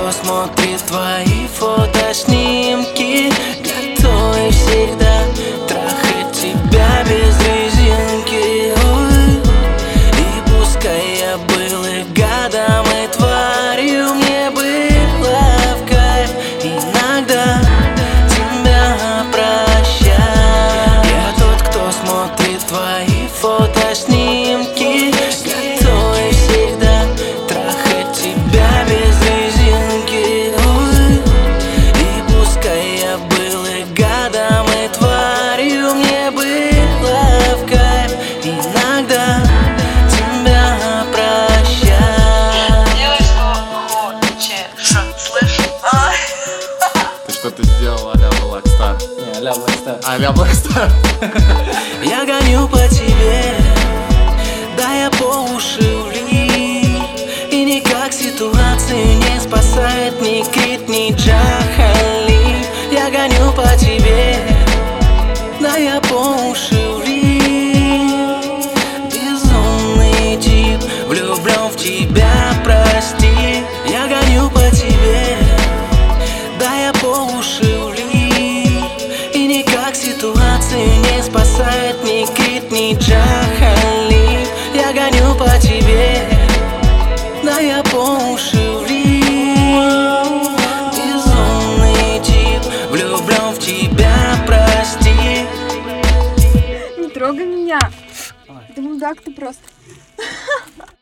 кто смотрит твои фотоснимки, готовый всегда трахать тебя без резинки. Ой. И пускай я был и гадом, и тварью, мне было в кайф иногда тебя прощать. Я тот, кто смотрит твои фотоснимки, готовый всегда трахать тебя без резинки. Ой. И пускай я был и гадом, и тварью, мне было в кайф иногда тебя прощать. Делай, что хочешь, слышь? Ты что-то сделал а-ля Blackstar. Не, а-ля Blackstar. А-ля Blackstar. Я гоню по тебе, да я по уши влип. И никак ситуацию не спасает ни Крит, ни Джахали. Я гоню по тебе, да я по уши влип. Безумный тип, влюблен в тебя, прости. Я гоню по тебе, да я по уши влип. И никак ситуацию не спасает ни Крит, ни Джахали. Я гоню по тебе, да я по уши влип. Безумный тип, влюблен в тебя, прости. Не трогай меня. Ты мудак, ты просто.